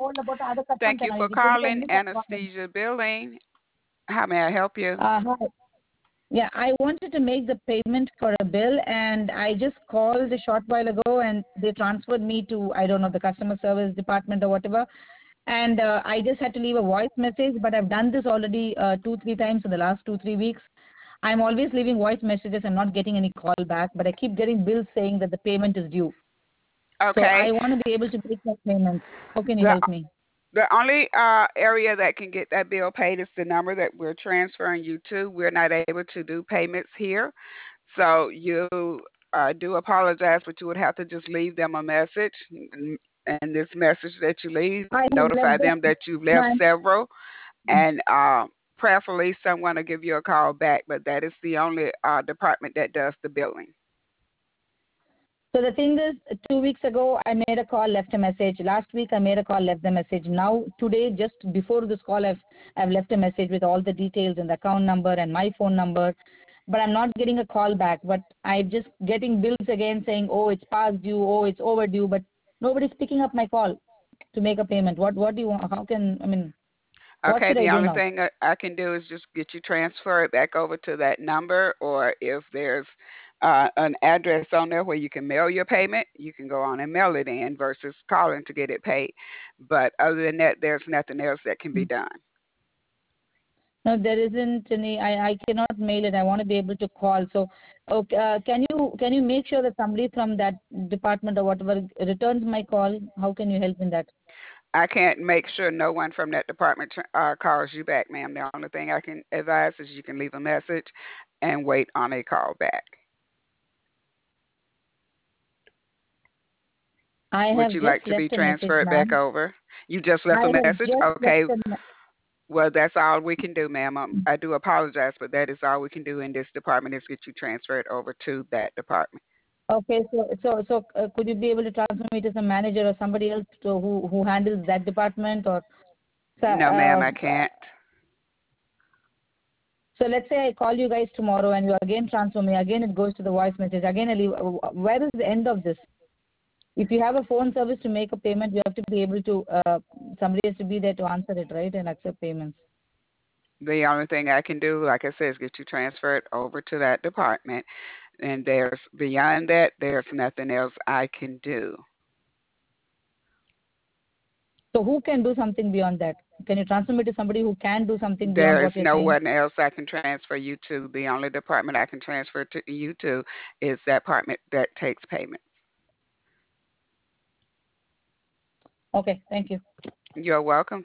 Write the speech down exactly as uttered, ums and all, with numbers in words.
call about the other cut Thank you பண்ணிட்டேன் for நாளைக்கு இப்போ calling வந்து problem. Anesthesia Billing. How may I help you? Uh, hi. Yeah, I wanted to make the payment for a bill, and I just called a short while ago, and they transferred me to, I don't know, the customer service department or whatever. And uh, I just had to leave a voice message, but I've done this already uh, two, three times in the last two, three weeks. I'm always leaving voice messages and not getting any call back, but I keep getting bills saying that the payment is due. So Okay. I want to be able to make that payment. How can you The help me? the only uh, area that can get that bill paid is the number that we're transferring you to. We're not able to do payments here. So you uh, do apologize, but you would have to just leave them a message. And and this message that you leave, I have notify left them them. that you've No, left I'm, several, and uh, prayerfully someone will give you a call back. But that is the only uh, department that does the billing. so the thing is, two weeks ago I made a call, left a message. Last week I made a call, left the message. Now today, just before this call, I've I've left a message with all the details and the account number and my phone number, but I'm not getting a call back. But I'm just getting bills again saying, oh, it's past due, oh, it's overdue, but nobody's picking up my call to make a payment. What what do you want? How can I mean? What Okay, should I the do only now? thing I I can do is just get you transferred back over to that number, or if there's uh, an address on there where you can mail your payment, you can go on and mail it in versus calling to get it paid. But other than that, there's nothing else that can be done. No, there isn't any. I, I cannot mail it. I want to be able to call. So, okay, uh, can you can you make sure that somebody from that department or whatever returns my call? How can you help in that? I can't make sure no one from that department uh, calls you back, ma'am. The only thing I can advise is you can leave a message and wait on a call back. I Would have you just like to be left a message, transferred back ma'am. over? You just left I a have message? just left Okay. a. me- Well, that's all we can do, ma'am. Um, I do apologize, but that is all we can do in this department is get you transferred over to that department. Okay, so so so uh, could you be able to transfer me to some manager or somebody else to, who who handles that department or? So, No, ma'am, uh, I can't. so let's say I call you guys tomorrow and you again transfer me. Again, it goes to the voice message. Again, I leave. uh, Where is the end of this? If you have a phone service to make a payment, you have to be able to, uh, somebody has to be there to answer it, right, and accept payments. The only thing I can do, like I said, is get you transferred over to that department. And there's beyond that, there's nothing else I can do. So who can do something beyond that? Can you transfer me to somebody who can do something beyond There is what you're no saying? one else I can transfer you to. The only department I can transfer to you to is that department that takes payment. Okay, thank you. You're welcome.